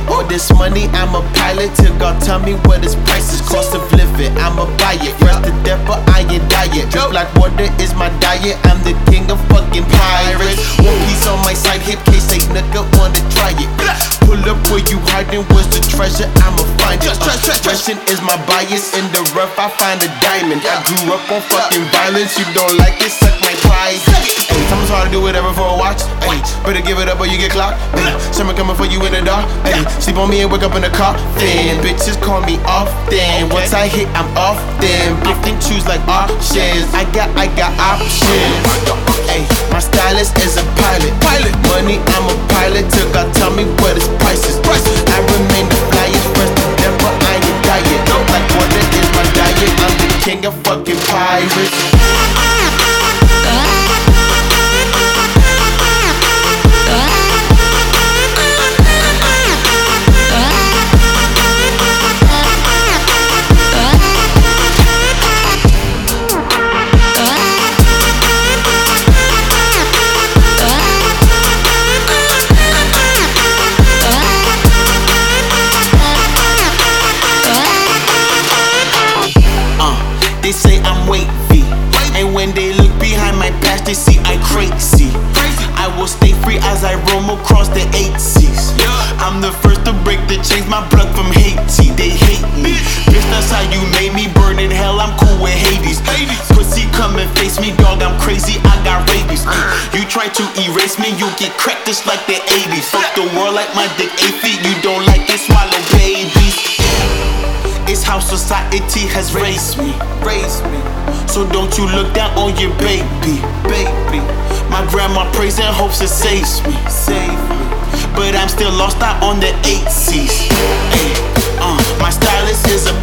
All this money, I'm a pilot. Till God tell me what his price is. Cost of living, I'ma buy it. Fresh to death, but I ain't diet. Drip like water is my diet. I'm the king of fucking pirates. One piece on my side hip, case a nigga wanna try it. Pull up where you hiding, where's the treasure? I'ma find it. Russian is my bias. In the rough, I find a diamond. I grew up on fucking violence. You don't like it, suck my pride. Ay, sometimes hard to do whatever for a watch. Ay, better give it up or you get clocked. Ay, someone coming for you in the dark. Ay, sleep on me and wake up in the car. Then bitches call me often. Once I hit, I'm off. Then pick and choose like options. I got options. Ay, my stylist is a pilot. Money, I'm a pilot. Till God tell me what his price is. I remain the flyest, fresh to death, but I ain't diet. Like water is my diet. I'm the king of fucking pirates. They say I'm wavy, and when they look behind my past, they see I crazy. I will stay free as I roam across the 8 seas. I'm the first to break the chains, my blood from Haiti. They hate me, bitch, that's how you made me. Burn in hell, I'm cool with Hades. Pussy, come and face me, dog, I'm crazy, I got rabies. You try to erase me, you get cracked just like the 80s. Fuck the world like my dick 8 feet, you don't like it, swallow babies. It's how society has raised me. So don't you look down on your baby. My grandma prays and hopes it saves me. But I'm still lost out on the 8 C's. My stylist is a